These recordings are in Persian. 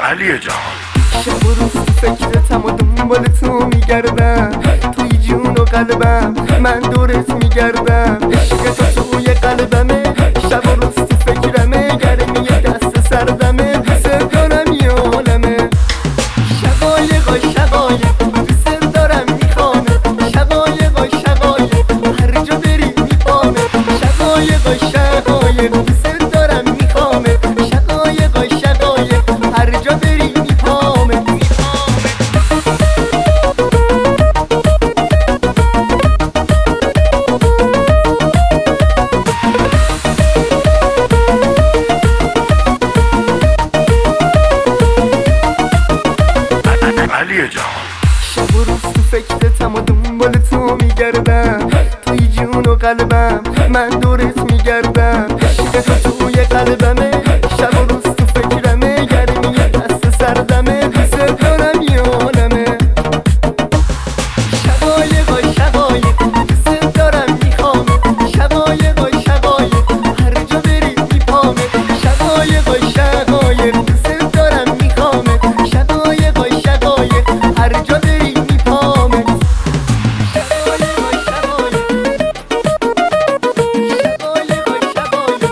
علی جان. شب و روز تو فکرتم و دنبال تو میگردم، توی جون و قلبم من دورت میگردم. عشق تو توی قلبمه، شب و روز تو فکرمه، گرمی دست سردمه، دوست دارم یه عالمه. شقایقای شقایق دوست دارم میخوانه، شقایقای شقایق هر جا بری میپامه. شقایقای شقایق دوست دارم میخوامه، شقایقای شقایق هر جا بری میپامه. علی جان. شب و روز تو فکرتم و دنبال تو میگردم، توی جون و قلبم من دورت میگردم. عشق تو توی قلبمه، شب و روز تو فکرمه، گرمی دست سردمه، دوست دارم یه عالمه. شقایقای شقایق دوست دارم میخوامه، شقایقای شقایق هر جا بری میپامه. شقایقای شقایق دوست دارم میخوامه، شقایقای شقایق هر جا بری میپامه. شقایقای شقایق، شقایقای شقایق،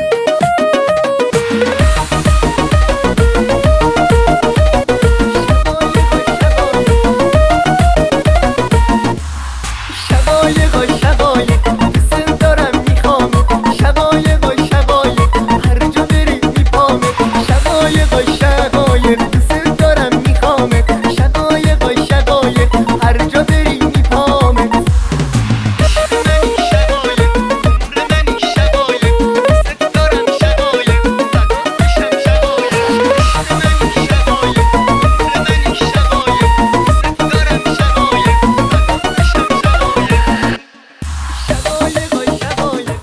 شقایقای شقایق دوست دارم میخوامه، شقایقای شقایق هر جا بری میپامه. شقایقای شقایق دوست دارم میخوامه، شقایقای شقایق هر جا بری میپامه. منی شقایق، عمر منی شقایق، دوست دارم شقایق، فدا بشم شقایق. منی شقایق، عمر منی شقایق، دوست دارم شقایق، فدا بشم شقایق. شقایقای شقایق،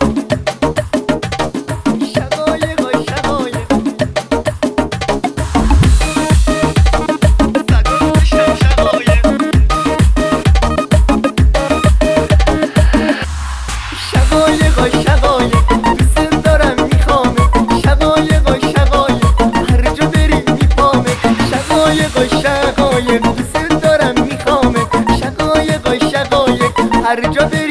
شقایقای شقایق، فدا بشم شقایق. شقایقای شقایق دوست دارم میخوامه، شقایقای شقایق هر جا بری میپامه. شقایقای شقایق دوست دارم میخوامه، شقایقای شقایق هر جا بری